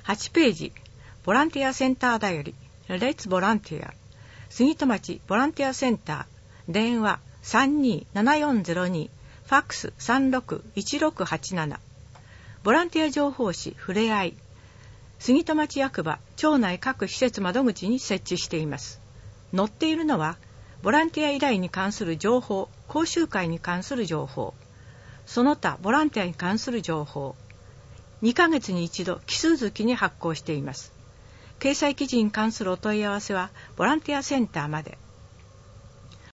8ページ、ボランティアセンターだより、レッツボランティア、杉戸町ボランティアセンター、電話327402、ファックス361687、ボランティア情報誌ふれあい、杉戸町役場町内各施設窓口に設置しています。載っているのは、ボランティア依頼に関する情報、講習会に関する情報、その他ボランティアに関する情報、2ヶ月に一度奇数月に発行しています。掲載記事に関するお問い合わせはボランティアセンターまで。